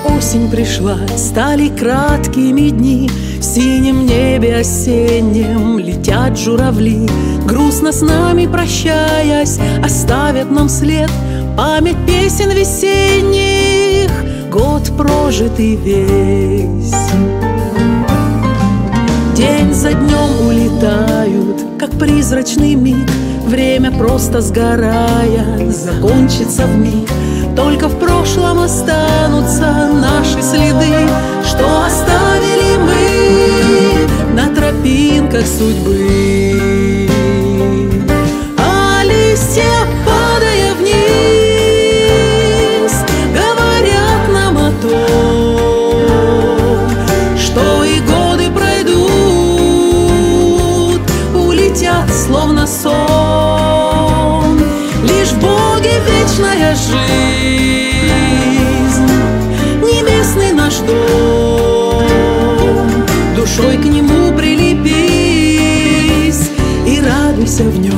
Осень пришла, стали краткими дни, в синем небе осеннем летят журавли. Грустно с нами прощаясь, оставят нам след память песен весенних, год прожитый весь. День за днем улетают, как призрачный миг, время просто сгорая закончится вмиг. Только в прошлом останутся наши следы, что оставили мы на тропинках судьбы. А листья, падая вниз, говорят нам о том, что и годы пройдут, улетят словно сон. Лишь в Боге вечная жизнь, небесный наш дом. Душой к нему прилепись и радуйся в нем.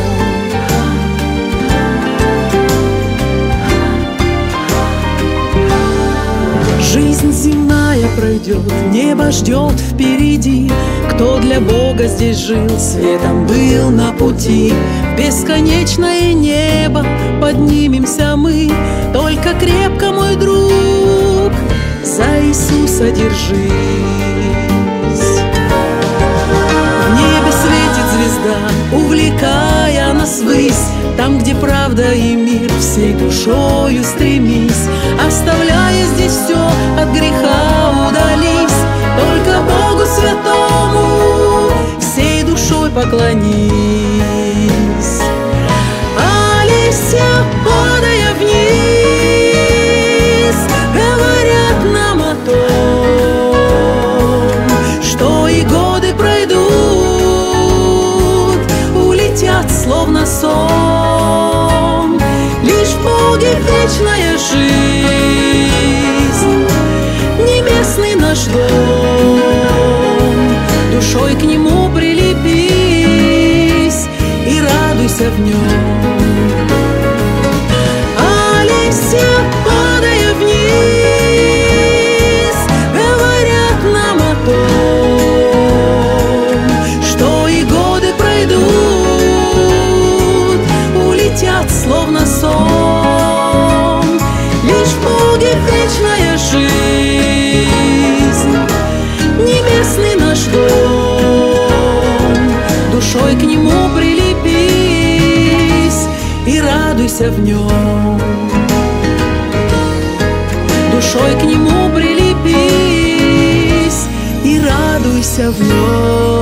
Жизнь земная пройдет, небо ждет впереди. Кто для Бога здесь жил, светом был на пути. В бесконечное небо поднимемся мы, только крепко, мой друг, за Иисуса держись. В небе светит звезда, увлекая нас ввысь. Там, где правда и мир, всей душою стремись. Оставляя здесь все, от греха удались. Только Богу святому всей душой поклонись. А листья, падая вниз, говорят нам о том, что и годы пройдут, улетят словно сон. Лишь в Боге вечная жизнь, небесный наш дом. Душой к нему прилепись и радуйся в нем. А листья, падая вниз, говорят нам о том, что и годы пройдут, улетят словно сон. Лишь в Боге вечная жизнь, небесный наш дом. Душой к нему прилепись и радуйся в нем. Душой к нему прилепись и радуйся в нем.